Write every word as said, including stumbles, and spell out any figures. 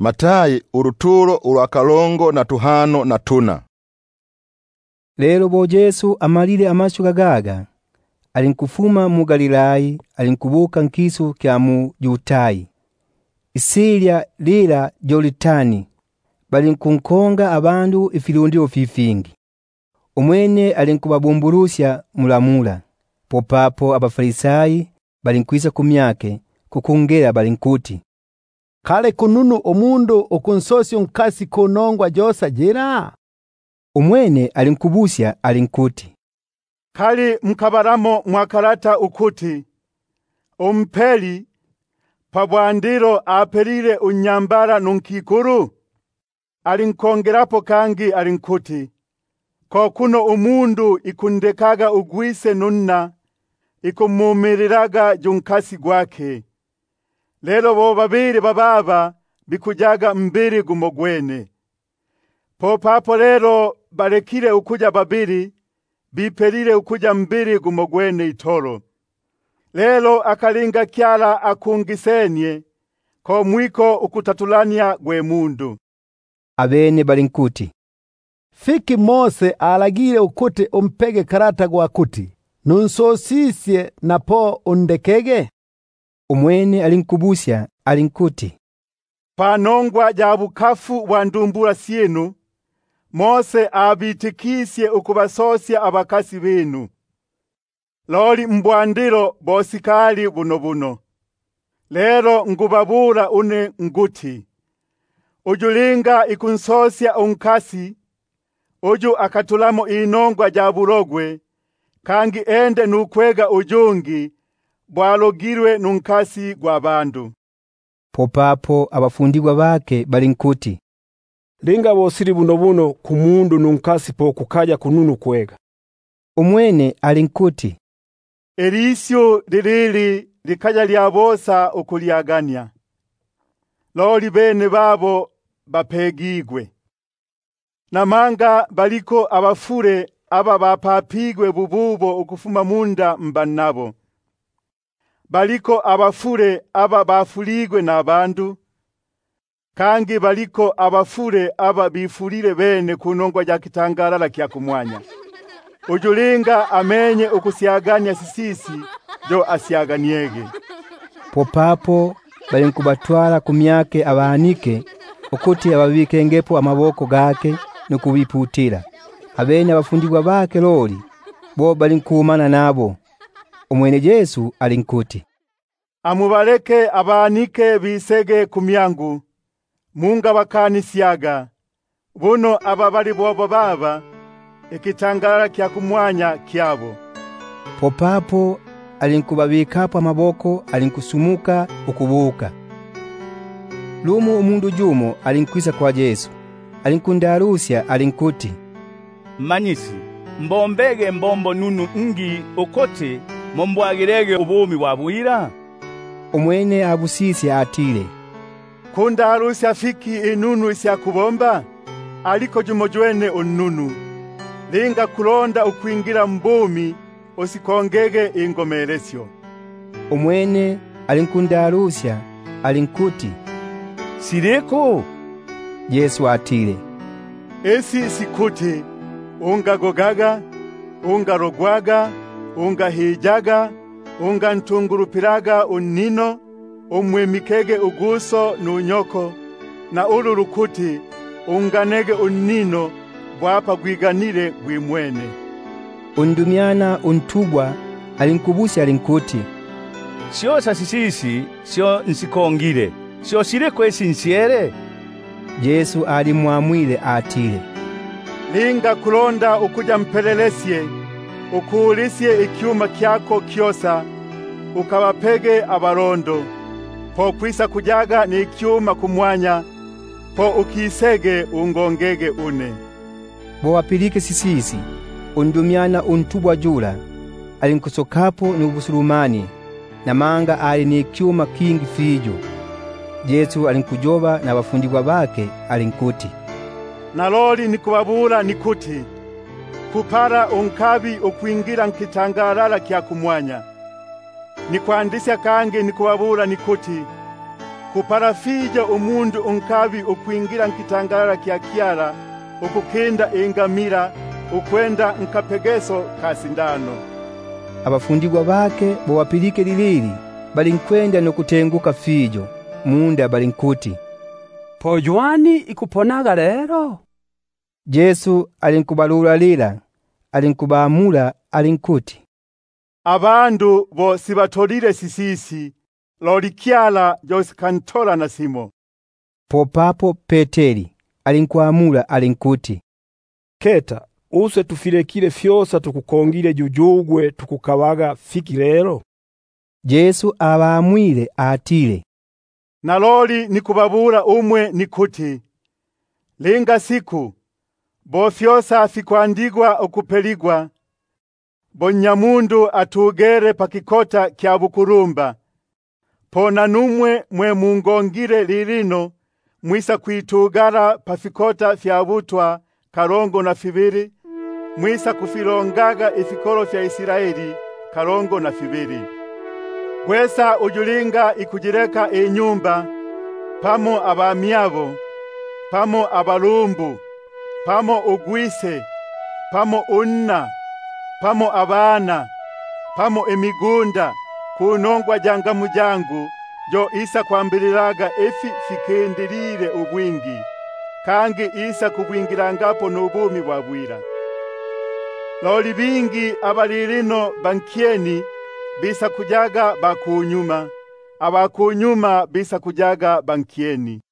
Matayi uruturo urwakalongo na tuhano na tuna. Lero bo Yesu amalile amashu gagaga alinkufuma mu Galilayi alinkubuka nkisu kya mu Yutayi. Isilia lila Jolitani balinkunkonga abandu ifilundiro fifingi. Umwene alinkubabumburusya mulamula. Popapo abafarisayi balinkwisa kumyake kukungera balinkuti, kale kununu omundu okunsosya nkasi konongwa josa jira? Umwene alinkubusya alinkuti, kali mkabaramo mwakarata ukuti umpeli pabwandiro apelile unyambara nunkikuru? Alinkongerapo kangi alinkuti, kokuno umundu ikundekaga ugwise nunna ikumumiriraga junkasi gwake. Lelo bo babiri bababa bikujaga mbiri gumogwene. Popapo lero barekire ukuja babiri bipelile ukuja mbiri gumogwene itoro. Lelo akalinga kyala akungisenye ko mwiko ukutatulania gwe mundu. Abene balinkuti, fiki Mose alagire ukuti umpege karata gwa kuti nunsosisye napo undekege? Umwene alinkubusya alinkuti, panongwa jabukafu wandumbura sienu Mose abitikisye ukubasosya abakasi benu. Loli mbwandiro bosikali buno buno. Lero ngubabura une nguti, ujulinga ikunsosya unkasi uju akatulamo inongwa jaburogwe kangi ende nukwega ujungi bwalogirwe nunkasi gwa bandu. Popapo abafundigwa bake balinkuti, linga bosiri buno buno kumundu nunkasi po kukaja kununu kwega. Umwene alinkuti, elisyo lilili likaja lyabosa ukuliaganya. Loli bene babo bapegigwe. Namanga baliko abafure aba bapapigwe bububo ukufuma munda mbanabo. Baliko abafure aba bafuligwe na bandu. Kangi baliko abafure aba bifurire bene kunongwa ja kitangarala kya kumwanya. Ujulinga amenye ukusiaganya sisisi jo asiaganiege. Popapo balinkubatwala kumyake abanike ukuti ababikengepo amaboko gake nukubiputira. Abene abafundigwa bake loli bo balinkumana nabo. Umwene Yesu alinkuti, amubaleke abanike bisege kumyangu munga bakanisiaga buno ababali bobo baba ekitangara kya kumwanya kyabo. Popapo alinkubabikapo amaboko alinkusumuka ukubuka. Lumu umundu jumo alinkwisa kwa Yesu alinkundarusya alinkuti, manyisi mbombege mbombo nunu ngi okote mombwagirege ubumi wabuhira? Umwene abusisi atile, kundarusya fiki inunu isya kubomba aliko jumojwene ununu. Linga kulonda ukwingira mbumi usikongege ingomeresyo. Umwene alinkundarusya alinkuti, sireko? Yesu atile, esi sikuti unga gogaga, unga rogwaga, unga hijaga, unga ntungurupiraga unino, umwemikege uguso nunyoko, na ulu rukuti unganege unino bwapa gwiganire gwimwene. Undumyana untubwa alinkubusya alinkuti, sio sasisisi sio nsikongire sio sireko esi nsiere? Yesu alimwamwile atile, linga kulonda ukuja mpelelesye ukuulisye ikyuma kyako kyosa ukabapege abarondo po kwisa kujaga ni ikyuma kumwanya po ukisege ungongege une. Bo wapilike sisisi undumyana untubwa jula alinkusokapo ni ubusulumani na manga ali ni ikyuma kingi fijo. Yesu alinkujoba na bafundigwa bake alinkuti, naloli nikubabura nikuti kupara unkabi ukwingira nkitangarala kya kumwanya. Nikwandisya kange nikubabura nikuti kuparafija umundu unkabi ukwingira nkitangala kya kiala ukukenda ingamira ukwenda nkapegeso ka sindano. Abafundigwa bake bowapilike lilili balinkwenda nokutenguka fijo munda balinkuti, pojwani ikuponaga lero? Yesu alinkubalula lila alinkubamula alinkuti, abandu bo sibatolile sisisi loli kiala josikantola na simo. Popapo Peteri alinkuamula alinkuti, keta use tufirekile fyosa tukukongile jujugwe tukukawaga fiki lero? Yesu abamwile atile, naloli nikubabula umwe nikuti, linga siku bo fyosa fikwandigwa okupeligwa, bo nyamundu atugere pakikota kya bukurumba, pona numwe mwe mungongire lilino mwisa kwitugara pafikota fya butwa karongo na fibiri, mwisa kufilongaga ifikolo fya Israeli karongo na fibiri. Kwesa ujulinga ikujireka inyumba, pamo abamyabo, pamo abalumbu, pamo ugwise, pamo unna, pamo abana, pamo emigunda, kunongwa janga mujangu, jo isa kwambiliraga efi fikindilile ubwingi, kangi isa kubwingirangapo n'ubumi bwabwira. Loli bingi abalilino bankieni bisa kujaga bakunyuma, abakunyuma bisa kujaga bankieni.